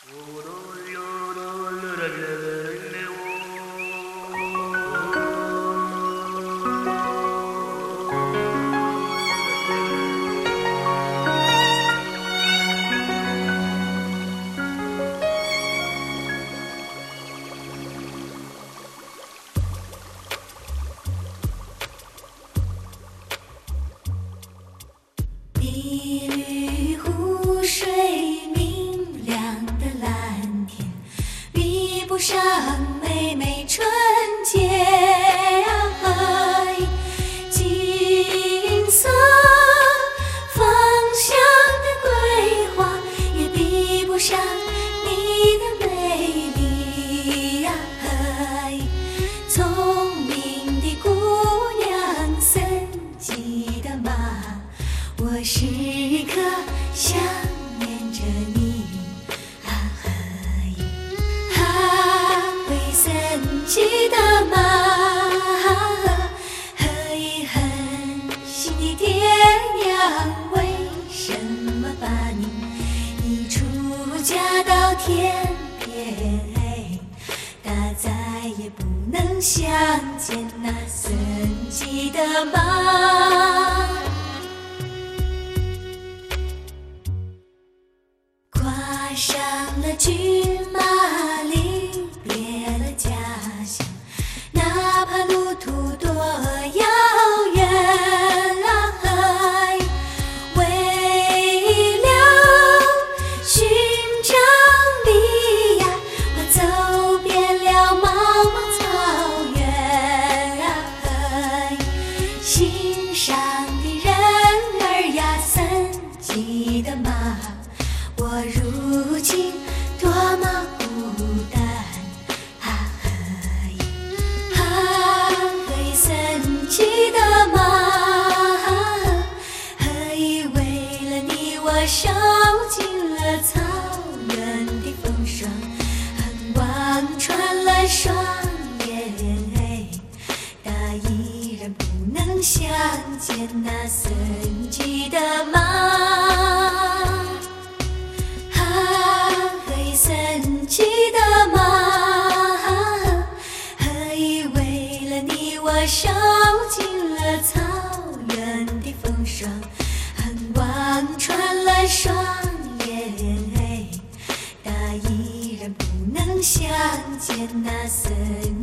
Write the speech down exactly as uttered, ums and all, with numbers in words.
碧绿湖水，明亮的蓝天，比不上妹妹纯洁爱。金色芳香的桂花，也比不上你的美丽爱。聪明的姑娘，森吉的马，我时刻想念着你，啊嘿，啊嘿，森吉的马，嘿，狠心的爹娘，为什么把你一出嫁到天边？他再也不能相见那森吉的马。跨上了骏马，离别了家乡，哪怕路途多遥远啊，为了寻找你呀，我走遍了茫茫草原啊，心上的人儿呀，森吉的马，我如今多么孤单啊嘿，啊嘿，森吉的马，嘿，为了你我受尽了草原的风霜，恨望穿了双眼，但依然不能相见那森吉的马。森吉的马，嘿，为了你我受尽了草原的风霜，恨望穿了双眼，但依然不能相见那森